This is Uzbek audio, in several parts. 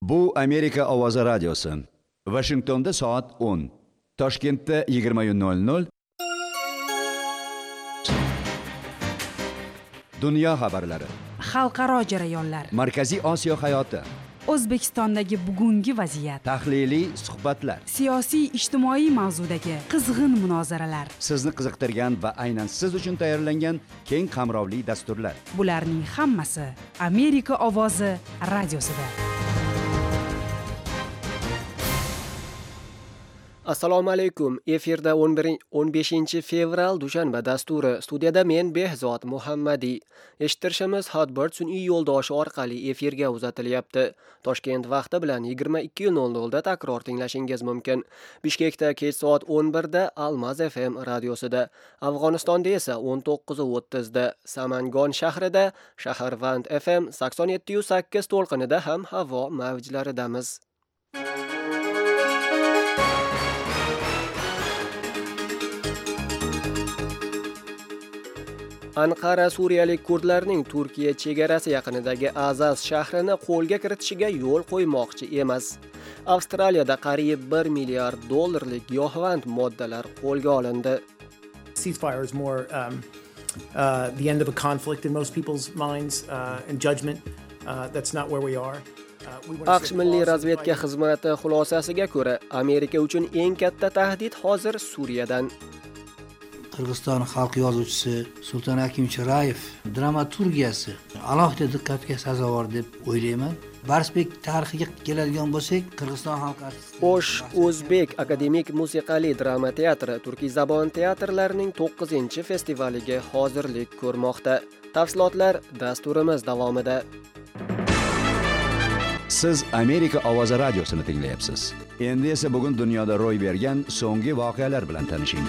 Bu Amerika ovozi radiosi. Washingtonda soat 10, Toshkentda 20:00. Dunyo xabarlari. Xalqaro jarayonlar. Markaziy Osiyo hayoti. O'zbekistondagi bugungi vaziyat. Tahliliy suhbatlar. Siyosiy ijtimoiy mavzudagi qizg'in munozaralar. Sizni qiziqtirgan va aynan siz uchun tayyorlangan keng qamrovli dasturlar. Bularning hammasi Amerika ovozi radiosida. Assalomu alaykum. Efirda 15 fevral dushanba dasturi. Studiyada men Behzod Muhammadiy. Eshittirishimiz Hotbird sun'iy yo'ldoshi orqali efirga uzatilyapti. Toshkent vaqti bilan 22:00 da takror tinglashingiz mumkin. Bishkekda kech soat 11 da Almaz FM radiosida. Afg'onistonda esa 19:30 da. Samangon shahrida Shaharvand FM 87.8 to'lqinida ham havo mavjlaridamiz. Anqara suriyalik kurdlarning Turkiya chegarasi yaqinidagi Azaz shahrini qo'lga kiritishiga yo'l qo'ymoqchi emas. Avstraliyada qariyb $1 milliard giyohvand moddalar qo'lga olindi. Ceasefire is more the end of a conflict in most people's minds and judgment. That's not where we are. AQSh milliy razvedka xizmati xulosasiga ko'ra, Amerika uchun eng katta tahdid hozir Suriyadan. Qirg'iziston xalq yozuvchisi Sulton Akimchi Rayev dramaturgiyasi alohida diqqatga sazovor deb o'ylayman. Barsbek tarixiga keladigan bo'lsak, Qirg'iziston xalq artisti O'sh O'zbek akademik musiqali drama teatri turkiy zabon teatrlarining 9-festivaliga hozirlik ko'rmoqda. Tafsilotlar dasturimiz davomida. Siz Amerika ovozi radiosini tinglayapsiz. Endi esa bugun dunyoda ro'y bergan so'nggi voqealar bilan tanishing.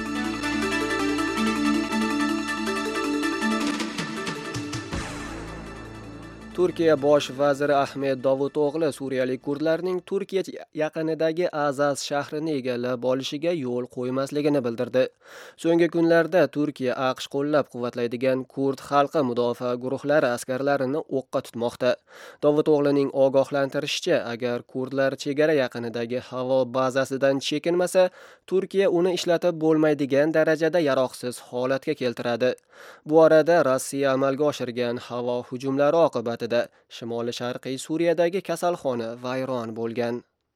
Turkiya bosh vaziri Ahmed Davuto'g'li suriyalik kurdlarning Turkiya yaqinidagi Azaz shahrini egallab olishiga yo'l qo'ymasligini bildirdi. So'nggi kunlarda Turkiya AQSh qo'llab-quvvatlaydigan kurd xalqi mudofaa guruhlari askarlarini o'qqa tutmoqda. Davuto'g'lining ogohlantirishicha, agar kurdlar chegara yaqinidagi havo bazasidan chekinmasa, Turkiya uni ishlatib bo'lmaydigan darajada yaroqsiz holatga keltiradi. Bu orada Rossiya amalga oshirgan havo hujumlari oqibatida shimoli-sharqiy Suriyadagi kasalxona vayron bo'lgan.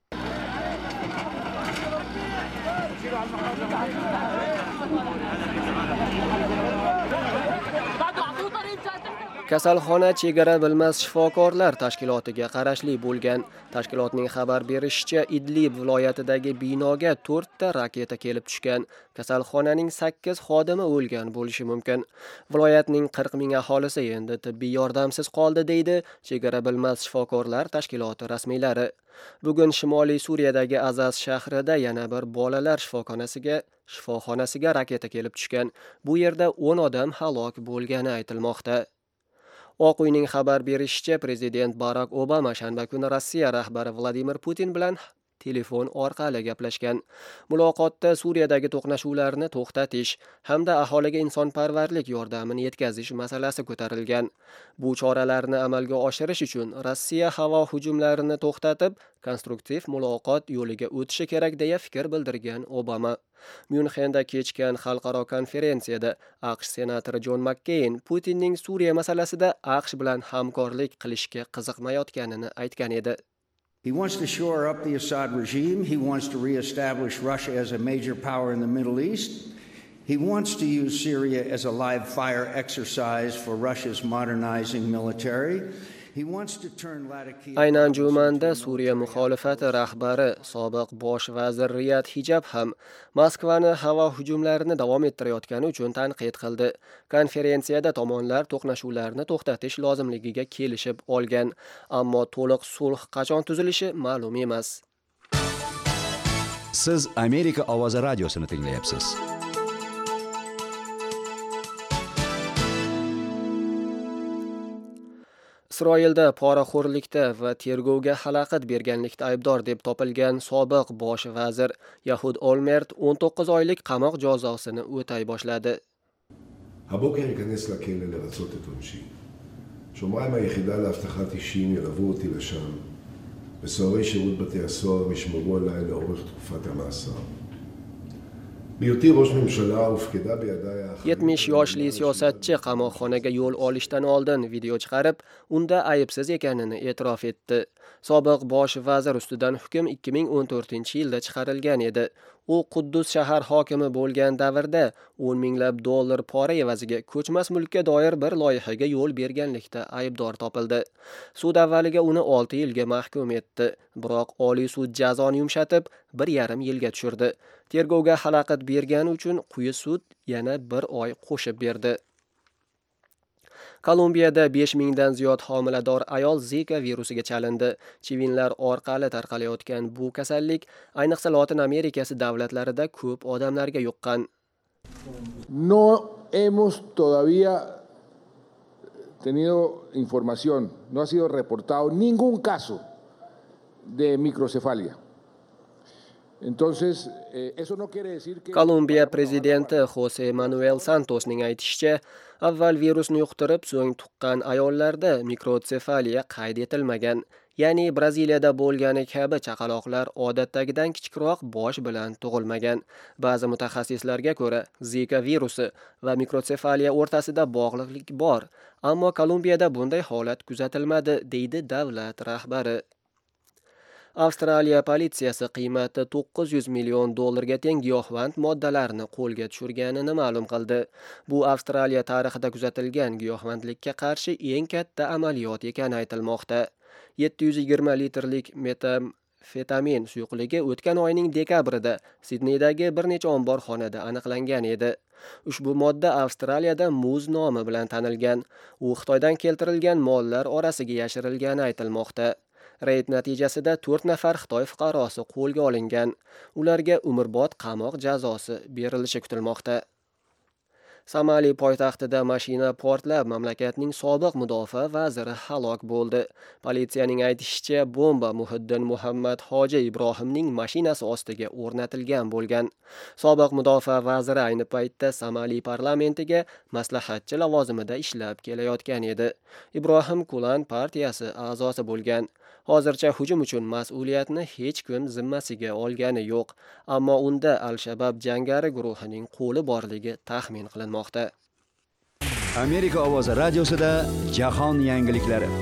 Kasalxona chegara bilmas shifokorlar tashkilotiga qarashli bo'lgan. Tashkilotning xabar berishicha, Idlib viloyatidagi binoga 4 ta raketa kelib tushgan. Kasalxonaning 8 xodimi o'lgan bo'lishi mumkin. Viloyatning 40 ming aholisi endi tibbiy yordamsiz qoldi, deydi chegara bilmas shifokorlar tashkiloti rasmiylari. Bugun Shimoliy Suriyadagi Azaz shahrida yana bir bolalar shifoxonasiga raketa kelib tushgan. Bu yerda 10 odam halok bo'lgani aytilmoqda. Oq uyning xabar berishicha, prezident Barak Obama shanba kuni Rossiya rahbari Vladimir Putin bilan telefon orqali gaplashgan. Muloqotda Suriyadagi to'qnashuvlarni to'xtatish hamda aholiga insonparvarlik yordamini yetkazish masalasi ko'tarilgan. Bu choralarni amalga oshirish uchun Rossiya havo hujumlarini to'xtatib, konstruktiv muloqot yo'liga o'tishi kerak deya fikr bildirgan Obama. Myunxenda kechgan xalqaro konferensiyada AQSh senatori Jon McCain Putinning Suriya masalasida AQSh bilan hamkorlik qilishga qiziqmayotganini aytgan edi. He wants to shore up the Assad regime. He wants to re-establish Russia as a major power in the Middle East. He wants to use Syria as a live fire exercise for Russia's modernizing military. He wants to turn Latakia. Aynan Jumanda Suriya muxolifati rahbari sobiq bosh vazir Riyad Hijab ham Moskvani havo hujumlarini davom ettirayotgani uchun tanqid qildi. Konferensiyada tomonlar to'qnashuvlarni to'xtatish lozimligiga kelishib olgan, ammo to'liq sulh qachon tuzilishi ma'lum emas. Siz Amerika ovozi radiosini tinglayapsiz. Isroilda poraxo'rlikda va tergovga xalaqit berganlikda aybdor deb topilgan sobiq bosh vazir Yahud Olmert 19 oylik qamoq jazosini o'tay boshladi. הבוקר ייכנס לכלא לרצות את עונשי. שומריי מהיחידה לאבטחת אישים ילוו אותי לשם. וסוהרי שירות בתי הסוהר ישמרו עליי לאורך תקופת המאסר. בהיותי ראש ממשלה הופקדה בידיי 70 yoshli siyosatchi qamoqxonaga yo'l olishdan oldin video chiqarib, unda aybsiz ekanini e'tirof etdi. Sobiq bosh vazir ustidan hukm 2014-yilda chiqarilgan edi. U Quddus shahar hokimi bo'lgan davrda 10 minglab dollar pora evaziga ko'chmas mulkka doir bir loyihaga yo'l berganlikda aybdor topildi. Sud avvaliga uni 6 yilga mahkum etdi, biroq Oliy sud jazoni yumshatib 1,5 yilga tushirdi. Tergovga xalaqit bergani uchun quyi sud yana 1 oy qo'shib berdi. Kolumbiyada 5000 dan ziyod homilador ayol Zika virusiga chalindi. Chivinlar orqali tarqalayotgan bu kasallik ayniqsa Latin Amerikasi davlatlarida ko'p odamlarga yuqqan. No hemos todavía tenido información, no ha sido reportado ningún caso de microcefalia. Entonces, eso no quiere decir que Kolumbiya prezidenti Jose Manuel Santosning aytishicha, avval virusni yuqtirib, so'ng tuqqan ayollarda mikrosefaliya qayd etilmagan. Ya'ni Braziliyada bo'lgani kabi chaqaloqlar odatdagidan kichikroq bosh bilan tug'ilmagan. Ba'zi mutaxassislarga ko'ra, Zika virusi va mikrosefaliya o'rtasida bog'liqlik bor, ammo Kolumbiyada bunday holat kuzatilmadi, deydi davlat rahbari. Avstraliya politsiyasi qiymati 900 million dollarga teng giyohvand moddalarni qo'lga tushirganini ma'lum qildi. Bu Avstraliya tarixida kuzatilgan giyohvandlikka qarshi eng katta amaliyot ekani aytilmoqda. 720 litrlik metamfetamin suyuqligi o'tgan oyning dekabrida Sidneydagi bir necha omborxonada aniqlangan edi. Ushbu modda Avstraliyada muz nomi bilan tanilgan. U Xitoydan keltirilgan mollar orasiga yashirilgani aytilmoqda. Reyd natijasida 4 nafar Xitoy fuqarosi qo'lga olingan. Ularga umrbod qamoq jazosi berilishi kutilmoqda. Somali poytaxtida mashina portlab, mamlakatning sobiq mudofaa vaziri halok bo'ldi. Politsiyaning aytishicha, bomba Muhiddin Muhammad Hoji Ibrohimning mashinasi ostiga o'rnatilgan bo'lgan. Sobiq mudofaa vaziri ayni paytda Somali parlamentiga maslahatchi lavozimida ishlab kelayotgan edi. Ibrohim Kulan partiyasi a'zosi bo'lgan. Hozircha hujum uchun mas'uliyatni hech kim zimmasiga olgani yo'q, ammo unda Al-Shabab jangari guruhining qo'li borligi taxmin qilinmoqda. Amerika ovozi radiosida jahon yangiliklari.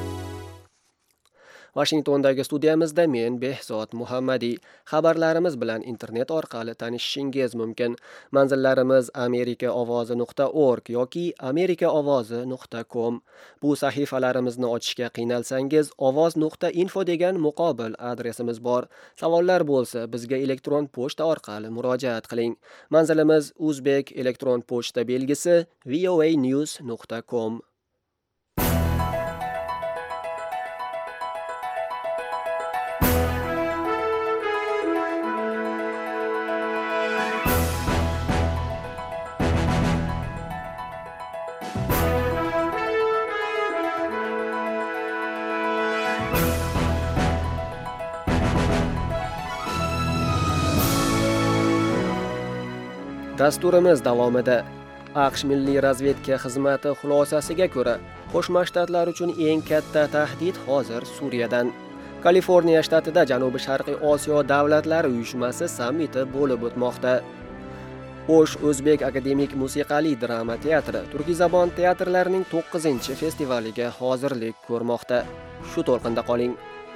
Washingtondagi studiyamizda men Behzod Muhammadiy. Xabarlarimiz bilan internet orqali tanishishingiz mumkin. Manzillarimiz amerikaovozi.org yoki amerikaovozi.com. Bu sahifalarimizni ochishga qiynalsangiz, ovoz.info degan muqobil adresimiz bor. Savollar bo'lsa, bizga elektron pochta orqali murojaat qiling. Manzilimiz Uzbek elektron pochta belgisi voanews.com. Dasturimiz davomida AQSh Milliy razvedka xizmati xulosasiga ko'ra, Qo'shma Shtatlar uchun eng katta tahdid hozir Suriyadan. Kaliforniya shtatida Janubi-Sharqiy Osiyo davlatlari uyushmasi sammiti bo'lib o'tmoqda. O'sh O'zbek akademik musiqali drama teatri turkiy zabon teatrlarining 9-festivaliga hozirlik ko'rmoqda. Shu to'lqinda qoling.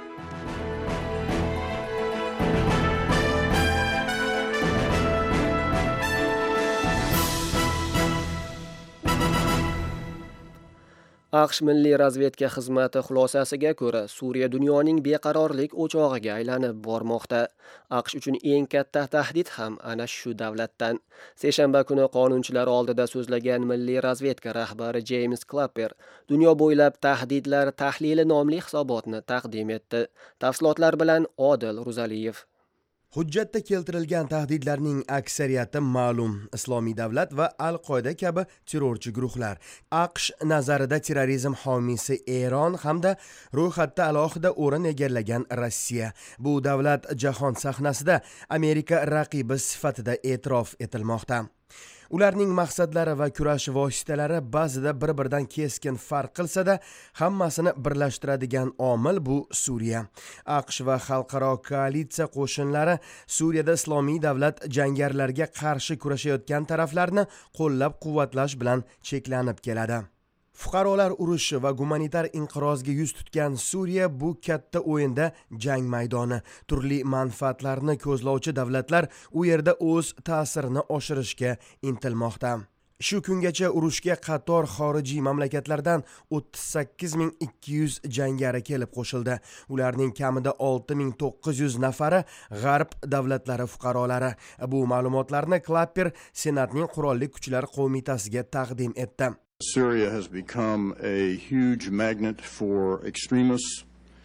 AQSh Milliy razvedka xizmati xulosasiga ko'ra, Suriya dunyoning beqarorlik o'chog'iga aylanib bormoqda. AQSh uchun eng katta tahdid ham ana shu davlatdan. Seshanba kuni qonunchilar oldida so'zlagan Milliy razvedka rahbari James Clapper dunyo bo'ylab tahdidlar tahlili nomli hisobotni taqdim etdi. Tafsilotlar bilan Odil Ruzaliyev. Hujjatda keltirilgan tahdidlarning aksariyati ma'lum Islomiy davlat va Al-Qoida kabi terrorchi guruhlar. AQSh nazarida terrorizm homiysi Eron hamda ro'yxatda alohida o'rin egallagan Rossiya. Bu davlat jahon sahnasida Amerika raqibi sifatida e'tirof etilmoqda. Ularning maqsadlari va kurash vositalari ba'zida bir-biridan keskin farq qilsa-da, hammasini birlashtiradigan omil bu Suriya. AQSh va xalqaro koalitsiya qo'shinlari Suriyada islomiy davlat jangarilarga qarshi kurashayotgan taraflarni qo'llab-quvvatlash bilan cheklanib keladi. Fuqarolar urushi va gumanitar inqirozga yuz tutgan Suriya bu katta o'yinda jang maydoni. Turli manfaatlarni ko'zlovchi davlatlar u yerda o'z ta'sirini oshirishga intilmoqda. Shu kungacha urushga qator xorijiy mamlakatlardan 38.200 jangari kelib qo'shildi. Ularning kamida 6.900 nafari g'arb davlatlari fuqarolari. Bu ma'lumotlarni Clapper Senatning Qurolli Kuchlar qo'mitasiga taqdim etdi. Syria has become a huge magnet for extremists.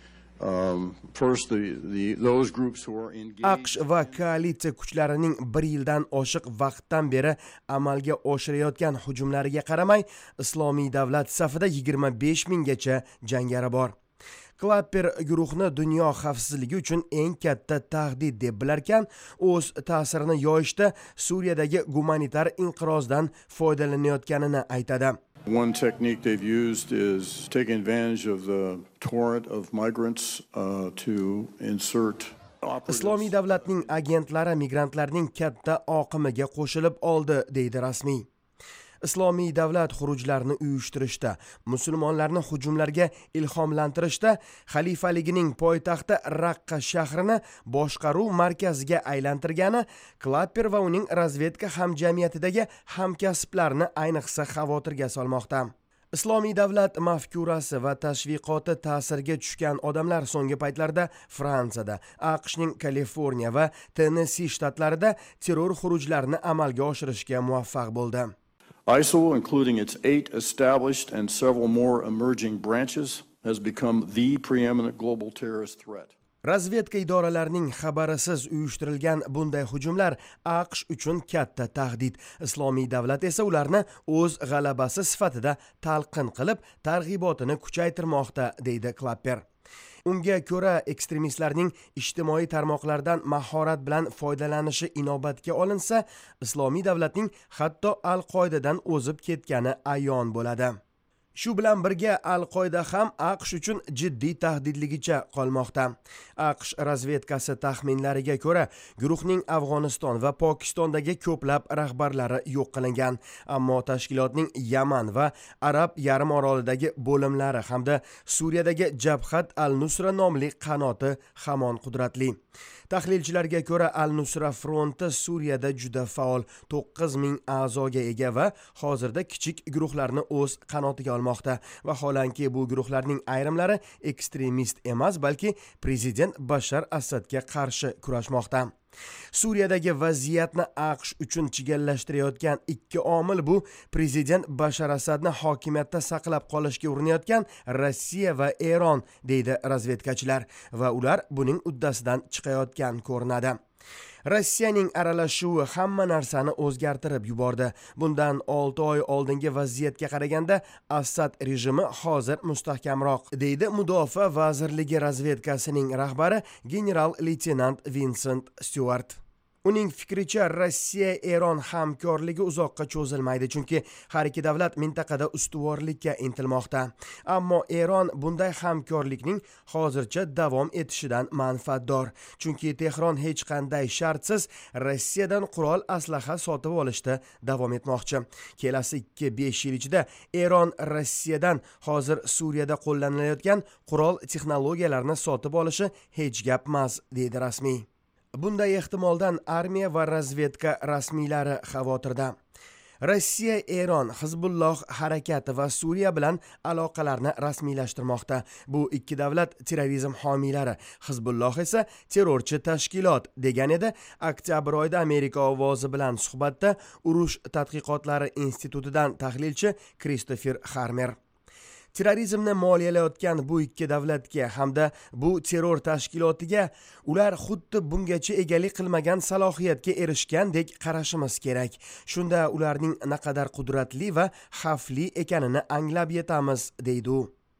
First, those groups who are engaged. AQSh va koalitsiya kuchlarining 1 yildan oshiq vaqtdan beri amalga oshirayotgan hujumlariga qaramay, Islomiy davlat safida 25 minggacha jangari bor. Clapper guruhni dunyo xavfsizligi uchun eng katta tahdid deb bilarkan, o'z ta'sirini yoyishda Suriyadagi gumanitar inqirozdan foydalanayotganini aytadi. One technique they've used is taking advantage of the torrent of migrants to insert Islomiy davlatning agentlari migrantlarning katta oqimiga qo'shilib oldi, deydi rasmiy. Islomiy davlat xurujlarini uyushtirishda, musulmonlarni hujumlarga ilhomlantirishda, xalifaligining poytaxti Raqqa shahrini boshqaruv markaziga aylantirgani Clapper va uning razvedka hamjamiyatidagi hamkasblarni ayniqsa xavotirga solmoqda. Islomiy davlat mafkurasi va tashviqoti ta'siriga tushgan odamlar so'nggi paytlarda Fransiyada, AQShning Kaliforniya va Tennessee shtatlarida terror xurujlarini amalga oshirishga muvaffaq bo'ldi. ISIL, including its 8 established and several more emerging branches, has become the preeminent global terrorist threat. Razvedka idoralarining xabarisiz uyushtirilgan bunday hujumlar AQSh uchun katta tahdid. Islomiy davlat esa ularni o'z g'alabasi sifatida talqin qilib, targ'ibotini kuchaytirmoqda, deydi Clapper. Unga ko'ra, ekstremistlarning ijtimoiy tarmoqlardan mahorat bilan foydalanishi inobatga olinsa, Islomiy davlatning hatto Al-Qoidadan o'zib ketgani ayon bo'ladi. Shu bilan birga Al-Qoida ham AQSh uchun jiddiy tahdidligicha qolmoqda. AQSh razvedkasi taxminlariga ko'ra, guruhning Afg'oniston va Pokistondagi ko'plab rahbarlari yo'q qilingan, ammo tashkilotning Yaman va Arab yarim orolidagi bo'limlari hamda Suriyadagi Jabhat al-Nusra nomli qanoti hamon qudratli. Tahlilchilarga ko'ra, Al-Nusra fronti Suriyada juda faol, 9000 a'zoga ega va hozirda kichik guruhlarni o'z qanotiga olmoqda. Vaholanki bu guruhlarning ayrimlari ekstremist emas, balki prezident Bashar Asadga qarshi kurashmoqda. Suriyadagi vaziyatni AQSh uchun chigallashtirayotgan ikki omil bu prezident Bashar Asadni hokimiyatda saqlab qolishga urinayotgan Rossiya va Eron, deydi razvedkachilar, va ular buning uddasidan chiqayotgan ko'rinadi. Rossiyaning aralashuvi hamma narsani o'zgartirib yubordi. Bundan 6 oy oldingi vaziyatga qaraganda Assad rejimi hozir mustahkamroq, deydi Mudofaa vazirligi razvedkasining rahbari general-leytenant Vincent Stewart. Uning fikricha, Rossiya-Eron hamkorligi uzoqqa cho'zilmaydi, chunki har ikki davlat mintaqada ustuvorlikka intilmoqda. Ammo Eron bunday hamkorlikning hozircha davom etishidan manfaatdor, chunki Tehron hech qanday shartsiz Rossiyadan qurol aslaha sotib olishda davom etmoqchi. Kelasi 2-5 yil ichida Eron Rossiyadan hozir Suriyada qo'llanilayotgan qurol texnologiyalarini sotib olishi hech gap emas, deydi rasmiy. Bunday ehtimoldan armiya va razvedka rasmiylari xavotirda. Rossiya, Eron, Hizbulloh harakati va Suriya bilan aloqalarni rasmiylashtirmoqda. Bu ikki davlat terrorizm homiylari. Hizbulloh esa terrorchi tashkilot, degan edi oktyabr oyida Amerika ovozi bilan suhbatda Urush tadqiqotlari institutidan tahlilchi Kristofer Harmer. Terrorizmni moliyalayotgan bu ikki davlatga hamda bu terror tashkilotiga ular xuddi bungacha egalik qilmagan salohiyatga erishgandek qarashimiz kerak. Shunda ularning naqadar qudratli va xavfli ekanini anglab yetamiz, deydi u.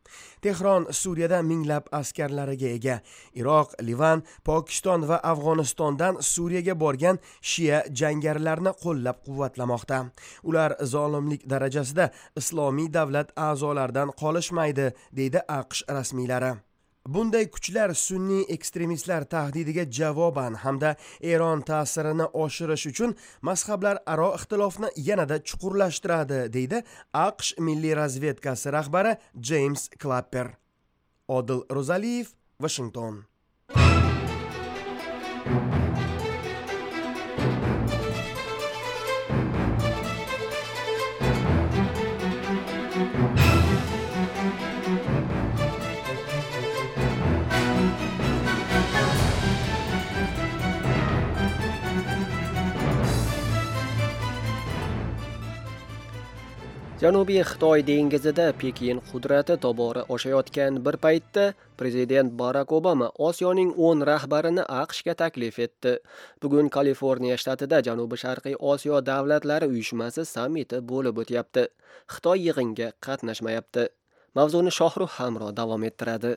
Tehron Suriyada minglab askarlariga ega. Iroq, Livan, Pokiston va Afg'onistondan Suriyaga borgan shia jangarilarni qo'llab-quvvatlamoqda. Ular zolimlik darajasida islomiy davlat a'zolaridan qolishmaydi, deydi AQSh rasmiylari. Bunday kuchlar sunniy ekstremistlar tahdidiga javoban hamda Eron ta'sirini oshirish uchun mazhablar aro ixtilofni yanada chuqurlashtiradi, deydi AQSh milliy razvedkasi rahbari James Clapper. Odil Ro'zaliyev, Washington. Janubiy Xitoy dengizida Pekin qudrati tobora oshayotgan bir paytda prezident Barak Obama Osiyoning 10 rahbarini AQShga taklif etdi. Bugun Kaliforniya shtatida Janubi-Sharqiy Osiyo davlatlari uyushmasi sammiti bo'lib o'tyapti. Xitoy yig'inga qatnashmayapti. Mavzuni Shohrux Hamro davom ettiradi.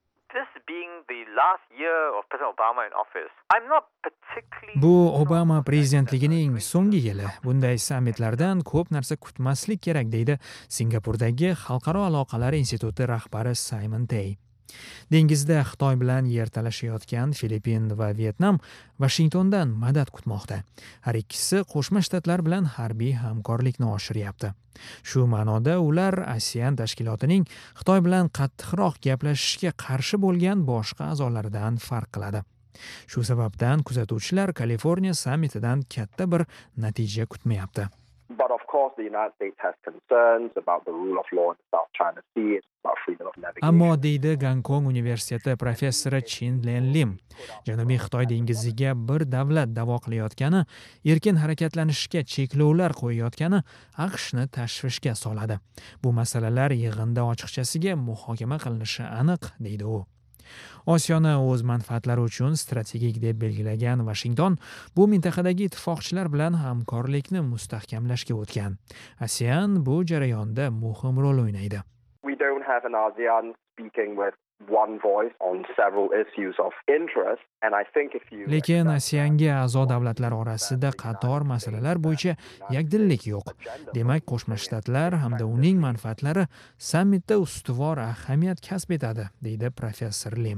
Bu Obama prezidentligining so'nggi yili. Bunday sammitlardan ko'p narsa kutmaslik kerak, deydi Singapurdagi Xalqaro aloqalar instituti rahbari Simon Tay. Dengizda Xitoy bilan yer talashayotgan Filippin va Vyetnam Washingtondan madad kutmoqda. Har ikkisi Qo'shma Shtatlar bilan harbiy hamkorlikni oshiryapti. Shu ma'noda ular ASEAN tashkilotining Xitoy bilan qattiqroq gaplashishga qarshi bo'lgan boshqa a'zolaridan farq qiladi. Shu sababdan kuzatuvchilar Kaliforniya sammitidan katta bir natija kutmayapti. But of course, the United States has concerns about the rule of law in the South China Sea, about freedom of navigation. Ammo deydi Gonkong universiteti professori Chin Len Lim, Janubiy Xitoy dengiziga bir davlat da'vo qilayotgani, erkin harakatlanishga cheklovlar qo'yayotgani AQShni tashvishga soladi. Bu masalalar yig'inda ochiqchasiga muhokama qilinishi aniq, deydi u. Osiyoni o'z manfaatlari uchun strategik deb belgilagan Washington bu mintaqadagi ittifoqchilar bilan hamkorlikni mustahkamlashga o'tgan. ASEAN bu jarayonda muhim rol o'ynaydi. We don't have an ASEAN speaking with one voice on several issues of interest, and I think if you Lekin ASEANga a'zo davlatlar orasida qator masalalar bo'yicha yakdillik yo'q. Demak, Qo'shma Shtatlar hamda uning manfaatlari sammitda ustuvor ahamiyat kasb etadi, deydi professor Lim.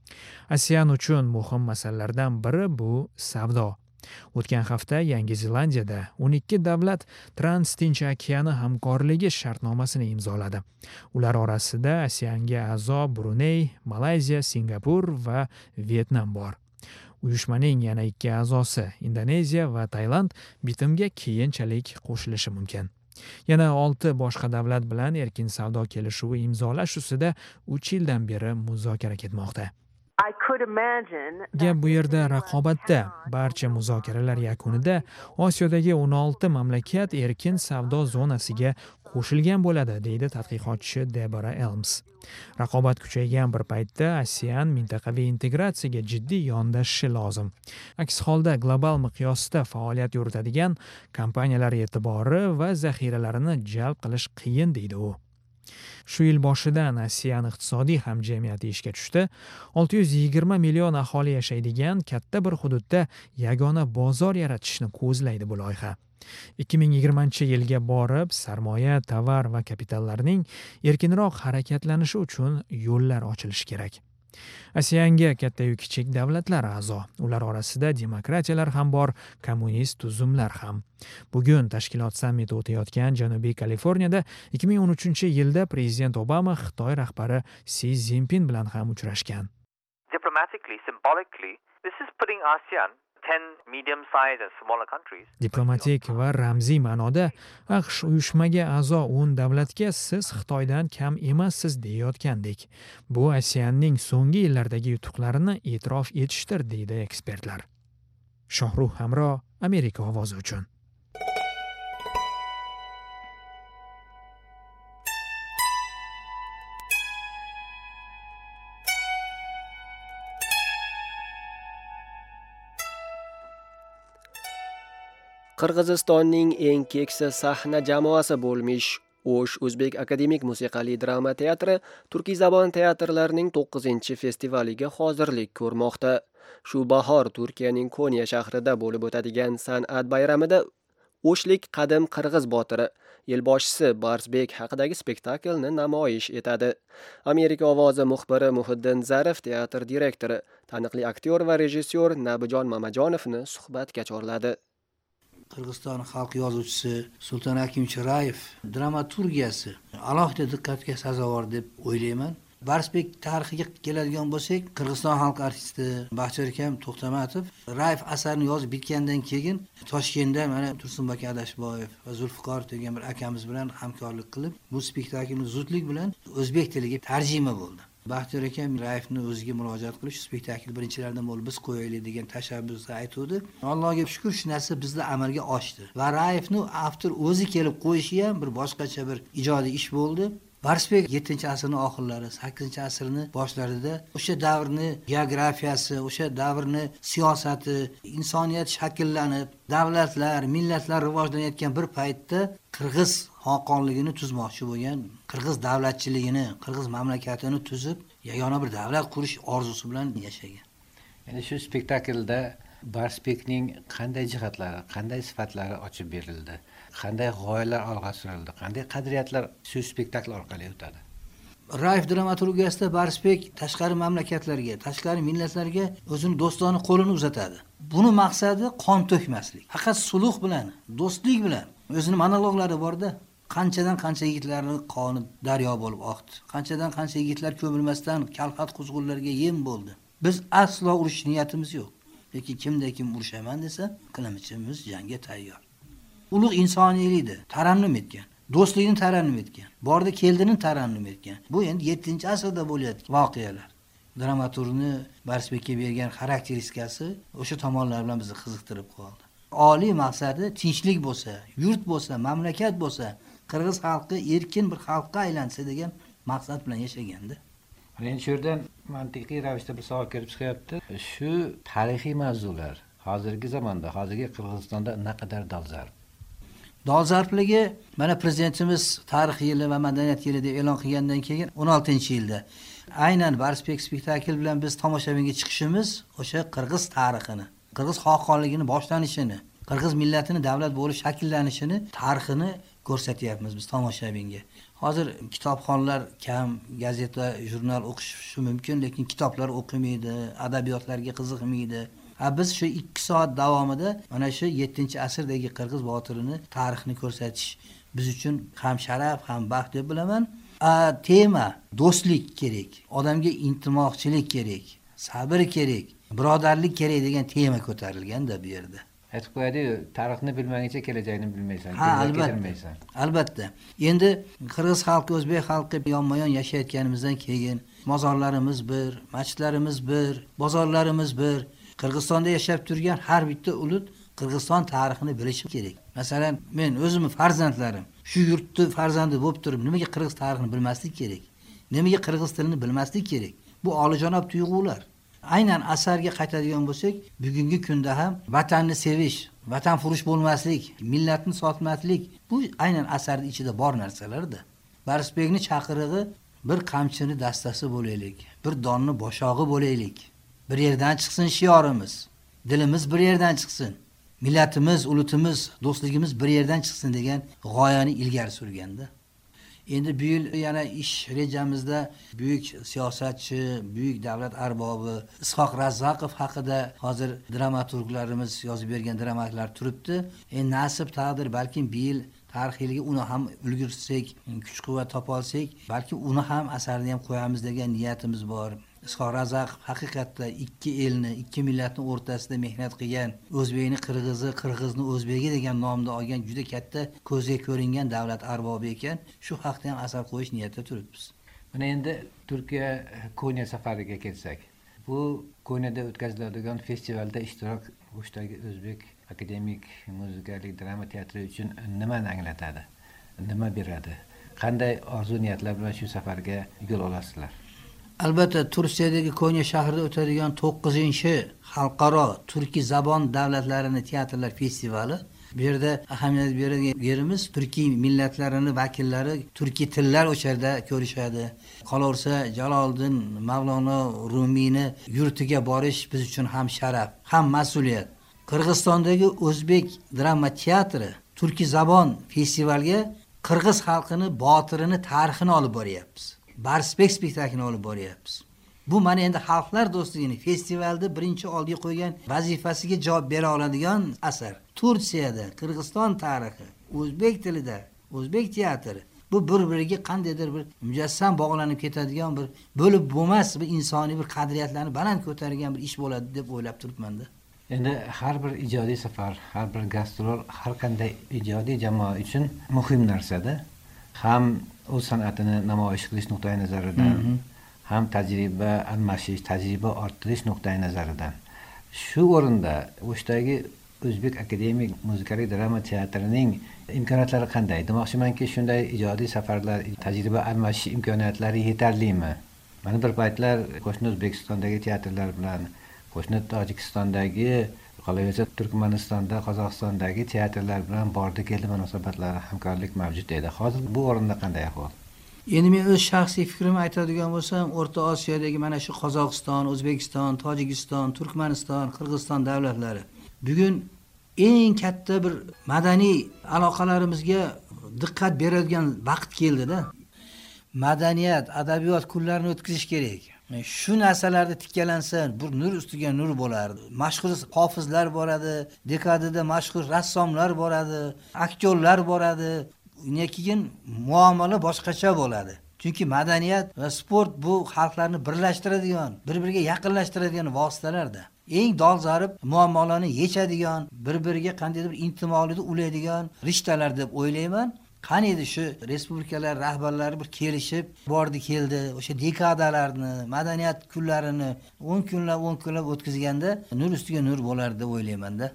ASEAN uchun muhim masalalardan biri bu savdo. O'tgan hafta Yangi Zelandiyada 12 davlat Trans-Tinch okeani hamkorligi shartnomasini imzoladi. Ular orasida ASEANga a'zo Bruney, Malayziya, Singapur va Vyetnam bor. Uyushmaning yana 2 a'zosi Indoneziya va Tailand bitimga keyinchalik qo'shilishi mumkin. Yana 6 boshqa davlat bilan erkin savdo kelishuvi imzolash ustida 3 yildan beri muzokara ketmoqda. Gap bu yerda raqobatda. Barcha muzokaralar yakunida Osiyodagi 16 mamlakat erkin savdo zonasiga qo'shilgan bo'ladi, deydi tadqiqotchi Deborah Elms. Raqobat kuchaygan bir paytda ASEAN mintaqaviy integratsiyaga jiddiy yondashishi lozim. Aks holda global miqyosda faoliyat yuritadigan kompaniyalar e'tibori va zaxiralarini jalb qilish qiyin, deydi u. Shu yil boshidan ASEAN iqtisodiy hamjamiyati ishga tushdi. 620 million aholi yashaydigan katta bir hududda yagona bozor yaratishni ko'zlaydi bu loyiha. 2020-yilga borib sarmoya, tovar va kapitallarning erkinroq harakatlanishi uchun yo'llar ochilishi kerak. ASEANga katta-yu kichik davlatlar a'zo. Ular orasida demokratiyalar ham bor, kommunist tuzumlar ham. Bugun tashkilot sammiti o'tayotgan Janubiy Kaliforniyada 2013-yilda prezident Obama Xitoy rahbari Si Zinpin bilan ham uchrashgan. Diplomatically, symbolically, this is putting ASEAN 10 medium-sized and smaller countries. Diplomatik va ramziy ma'noda AQSh uyushmaga a'zo 10 davlatga siz Xitoydan kam emassiz deyotgandek. Bu ASEANning so'nggi yillardagi yutuqlarini e'tirof etishdir, deydi ekspertlar. Shohrux Hamro, Amerika ovozi uchun. Qirg'izistonning eng keksa sahna jamoasi bo'lmish O'sh O'zbek akademik musiqali drama teatri turkiy zabon teatrlarining 9-festivaliga hozirlik ko'rmoqda. Shu bahor Turkiyaning Konya shahrida bo'lib o'tadigan san'at bayramida O'shlik qadim qirg'iz botiri Yelboshisi Barsbek haqidagi spektaklni namoyish etadi. Amerika ovozi muxbiri Muhiddin Zarif teatr direktori, taniqli aktyor va rejissyor Nabijon Mamajonovni suhbatga chorladi. Qirg'iziston xalq yozuvchisi Sulton Akimchi Rayev dramaturgiyasi alohida diqqatga sazovor deb o'ylayman. Barsbek tarixiga keladigan bo'lsak, Qirg'iziston xalq artisti Baxtiyor akam To'xtamatov Rayev asarini yozib bitgandan keyin Toshkentda mana Tursunbek Adashboyev va Zulfiqor degan bir akamiz bilan hamkorlik qilib, bu spektaklni zudlik bilan o'zbek tiliga tarjima bo'ldi. Baxtiyor akam Rayevni o'ziga murojaat qilish, spektakl birinchilardan bo'lib biz qo'yaylik degan tashabbusni aytdi. Allohga shukr, shu narsa bizda amalga oshdi. Va Rayevni avtor o'zi kelib qo'yishi ham bir boshqacha bir ijodiy ish bo'ldi. Barsbek 7-asrning oxirlari, 8-asrning boshlarida o'sha davrni geografiyasi, o'sha davrni siyosati, insoniyat shakllanib, davlatlar, millatlar rivojlanayotgan bir paytda qirg'iz xonqonligini tuzmoqchi bo'lgan, qirg'iz davlatchiligini, qirg'iz mamlakatini tuzib, yagona bir davlat qurish orzusi bilan yashagan. Endi shu spektaklda Barsbekning qanday jihatlari, qanday sifatlari ochib berildi? Qanday g'oyalar olg'a surildi, qanday qadriyatlar shu spektakl orqali o'tadi? Rayev dramaturgiyasida Barsbek tashqari mamlakatlarga, tashqari millatlarga o'zining do'stona qo'lini uzatadi. Buni maqsadi qon to'kmaslik, faqat sulh bilan, do'stlik bilan. O'zining monologlari borda, qanchadan qancha yigitlarning qoni daryo bo'lib oqdi. Qanchadan qancha yigitlar ko'milmasdan kalxat quzg'unlarga yem bo'ldi. Biz aslo urush niyatimiz yo'q. Lekin kimda kim urushaman desa, qilimichimiz jangga tayyor. Ulug' insoniylikni tarannum etgan, do'stlikni tarannum etgan, borda keldini tarannum etgan. Bu endi 7-asrda bo'layotgan voqealar. Dramaturgni Barsbekka bergan xarakteristikasi o'sha tomonlar bilan bizni qiziqtirib qoldi. Oliy maqsadi tinchlik bo'lsa, yurt bo'lsa, mamlakat bo'lsa, qirg'iz xalqi erkin bir xalqqa aylansa degan maqsad bilan yashaganda. Endi shu yerdan mantiqiy ravishda bir savol kelib chiqyapti. Shu tarixiy mavzular hozirgi zamonda, hozirgi Qirg'izistonda naqadar dolzarb? Dolzarbligi mana prezidentimiz tarix yili va madaniyat yili deb e'lon qilgandan keyin 16-yilda aynan Barsbek spektakl bilan biz tomoshabinga chiqishimiz o'sha qirg'iz tarixini, qirg'iz xalqonligini boshlanishini, qirg'iz millatini davlat bo'lib shakllanishini, tarixini ko'rsatyapmiz biz tomoshabinga. Hozir kitobxonlar kam, gazeta, jurnal o'qishi mumkin, lekin kitoblar o'qimaydi, adabiyotlarga qiziqmaydi. Biz shu 2 soat davomida mana shu 7-asrdagi qirg'iz botirini tarixini ko'rsatish biz uchun ham sharaf, ham baxt deb bilaman. Tema do'stlik kerak, odamga intimoqchilik kerak, sabr kerak, birodarlik kerak degan tema ko'tarilganda bu yerda. Aytib qo'yadi, tarixni bilmaguncha kelajakni bilmaysan, kelajak albatta. Endi qirg'iz xalqi, o'zbek xalqi yonma-yon yashayotganimizdan keyin mozorlarimiz bir, masjidlarimiz bir, bozorlarimiz bir. Qirg'izistonda yashab turgan har bitta ulut Qirg'iziston tarixini bilishi kerak. Masalan, men o'zimni farzandlarim shu yurtni farzandi bo'lib turib, nimaga qirg'iz tarixini bilmaslik kerak? Nimaga qirg'iz tilini bilmaslik kerak? Bu olijanob tuyg'ular. Aynan asarga qaytadigan bo'lsak, bugungi kunda ham vatanni sevish, vatanfurush bo'lmaslik, millatni sotmaslik, bu aynan asarning ichida bor narsalardir. Barsbekning chaqirig'i bir qamchini dastasi bo'laylik, bir donni boshog'i bo'laylik. Bir yerdan chiqsin shiorimiz, dilimiz bir yerdan chiqsin, millatimiz, ulutimiz, do'stligimiz bir yerdan chiqsin degan g'oyani ilgari surganda. Endi bu yil yana ish rejamizda buyuk siyosatchi, buyuk davlat arbobi Ishoq Razzaqov haqida hozir dramaturglarimiz yozib bergan dramatlar turibdi. Nasib taqdir balkim bu yil tarixiyligi uni ham ulgursak, kuch-quvvat topa olsak, balki uni ham asarini ham qo'yamiz degan niyatimiz bor. Ishoq Razzaqov haqiqatda ikki elni, ikki millatning o'rtasida mehnat qilgan, o'zbekni qirg'izi, qirg'izni o'zbegi degan nomni olgan juda katta ko'zga ko'ringan davlat arbobi ekan. Shu haqda ham asar qo'yish niyatida turibmiz. Mana endi Turkiya Konya safariga kelsak, bu Konyada o'tkaziladigan festivalda ishtirok O'shdagi O'zbek akademik muzikalik drama teatri uchun nimani anglatadi? Nima beradi? Qanday orzu niyatlar bilan shu safarga yo'l olasizlar? Albatta, Turkiyadagi Konya shahrida o'tadigan 9-xalqaro turkiy zabon davlatlarini teatrlar festivali Bu yerda ahamiyat beradigan yerimiz turkiy millatlarini vakillari turkiy tillar o'sha yerda ko'rishadi. Qolaversa Jaloliddin Mavlono Rumiyni yurtiga borish biz uchun ham sharaf, ham mas'uliyat. Qirg'izistondagi O'zbek drama teatri turkiy zabon festivalga qirg'iz xalqini botirini, tarixini olib boryapmiz. Barspek spektaklini olib boryapmiz. Bu mana endi xalqlar do'stligini festivalda birinchi oldiga qo'ygan vazifasiga javob bera oladigan asar. Turkiyada Qirg'iziston tarixi, o'zbek tilida, o'zbek teatri bu bir-biriga qandaydir bir mujassam bog'lanib ketadigan bir bo'lib bo'lmas bir insoniy bir qadriyatlarni baland ko'targan bir ish bo'ladi deb o'ylab turibman-da. Endi har bir ijodiy safar, har bir gastrol har qanday ijodiy jamoa uchun muhim narsada. Ham o'z san'atini namoyish qilish nuqtai nazaridan, ham tajriba almashish, tajriba orttirish nuqtai nazaridan. Shu o'rinda o'shdagi O'zbek akademik muzikalik drama teatrining imkoniyatlari qanday? Demoqchimanki, shunday ijodiy safarlar, tajriba almashish imkoniyatlari yetarlimi? Mana bir paytlar qo'shni O'zbekistondagi teatrlar bilan, qo'shni Tojikistondagi, qolaversa Turkmanistonda, Qozog'istondagi teatrlar bilan bordi-keldi munosabatlari, hamkorlik mavjud edi. Hozir bu o'rinda qanday ahvol? Endi men o'z shaxsiy fikrimni aytadigan bo'lsam, O'rta Osiyodagi mana shu Qozog'iston, O'zbekiston, Tojikiston, Turkmaniston, Qirg'iziston davlatlari bugun eng katta bir madaniy aloqalarimizga diqqat beradigan vaqt keldi-da. Madaniyat, adabiyot kunlarini o'tkazish kerak. Shu narsalarda tikkalansa, bu nur ustiga nur bo'lardi. Mashhur hofizlar boradi, dekadada mashhur rassomlar boradi, aktyorlar boradi. Keyin muomala boshqacha bo'ladi. Chunki madaniyat va sport bu xalqlarni birlashtiradigan, bir-biriga yaqinlashtiradigan vositalarda. Eng dolzarb muammolarni yechadigan, bir-biriga qandaydir bir intimolida ulaydigan rishtalar deb o'ylayman. Qani edi shu respublikalar rahbarlari bir kelishib, bordi keldi, o'sha dekadalarni, madaniyat kunlarini 10 kunlab o'tkazganda nur ustiga nur bo'lardi deb o'ylayman-da.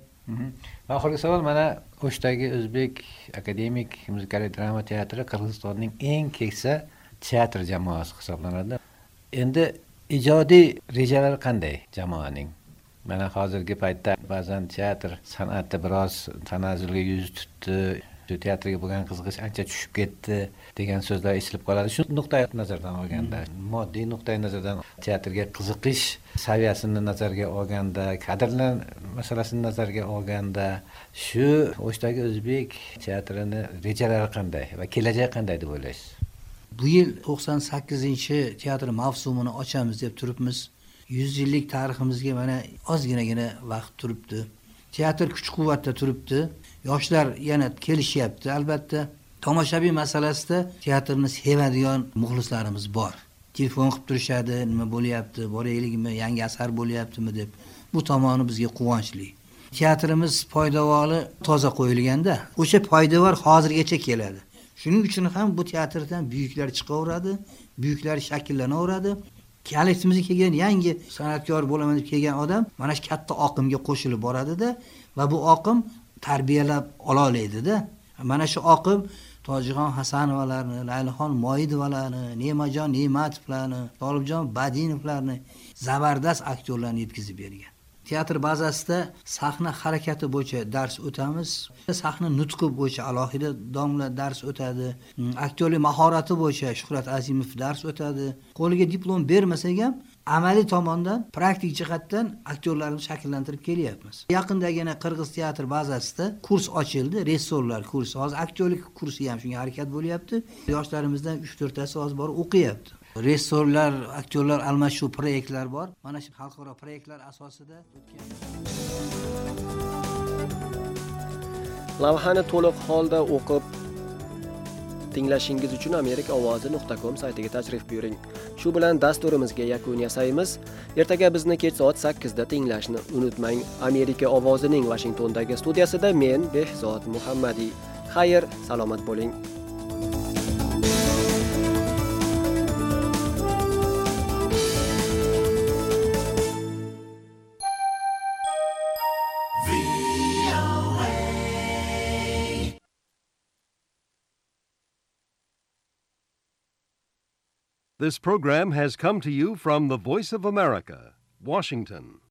Oxirgi savol, mana O'shdagi O'zbek akademik muzikalik drama teatri Qirg'izistonning eng keksa teatr jamoasi hisoblanadi. Endi ijodiy rejalari qanday jamoaning? Mana hozirgi paytda ba'zan teatr san'ati biroz tanazzulga yuz tutdi, teatrga bo'lgan qiziqish ancha tushib ketdi degan so'zlar eshitib qoladi. Shu nuqtai nazardan olganda, moddiy nuqtai nazardan teatrga qiziqish saviyasini nazarga olganda, kadrlar masalasini nazarga olganda, shu O'shdagi O'zbek teatrini rejalari qanday va kelajagi qanday deb o'ylaysiz? Bu yil 98-teatr mavsumini ochamiz deb turibmiz. 100 yillik tariximizga mana ozginagina vaqt turibdi. Teatr kuch-quvvatda turibdi. Yoshlar yana kelishyapti. Albatta, tomoshabin masalasida teatrni sevadigan muxlislarimiz bor. Telefon qilib turishadi, nima bo'lyapti, boraylikmi, yangi asar bo'lyaptimi deb. Bu tomoni bizga quvonchli. Teatrimiz poydevori toza qo'yilganda, o'sha poydevor hozirgacha keladi. Shuning uchun ham bu teatrdan buyuklar chiqaveradi, buyuklar shakllanaveradi. Kalaktimizga kelgan yangi san'atkor bo'laman deb kelgan odam mana shu katta oqimga qo'shilib boradi-da va bu oqim tarbiyalab ololaydi-da. Mana shu oqim Tojixon Hasanovalarni, Laylixon Moyidovalarni, Nemajon Nematovlarni, Tolibjon Badinovlarni zabardast aktyorlarni yetkazib bergan. Teatr bazasida sahna harakati bo'yicha dars o'tamiz. Sahna nutqi bo'yicha alohida domla dars o'tadi. Aktyorlik mahorati bo'yicha Shuhrat Azimov dars o'tadi. Qo'liga diplom bermasak ham amaliy tomondan, praktik jihatdan aktyorlarni shakllantirib kelyapmiz. Yaqindagina Qirg'iz teatr bazasida kurs ochildi, rejissyorlar kursi. Hozir aktyorlik kursi ham shunga harakat bo'lyapti. Yoshlarimizdan 3-4 tasi hozir borib o'qiyapti. Rejissyorlar, aktyorlar almashuv proyektlar bor. Mana shu xalqaro proyektlar asosida Lavhani to'liq holda o'qib tinglashingiz uchun amerikaovozi.com saytiga tashrif buyuring. Shu bilan dasturimizga yakun yasaymiz. Ertaga bizni kech soat 8 da tinglashni unutmang. Amerika ovozining Washingtondagi studiyasida men Behzod Muhammadiy. Xayr, salomat bo'ling. This program has come to you from the Voice of America, Washington.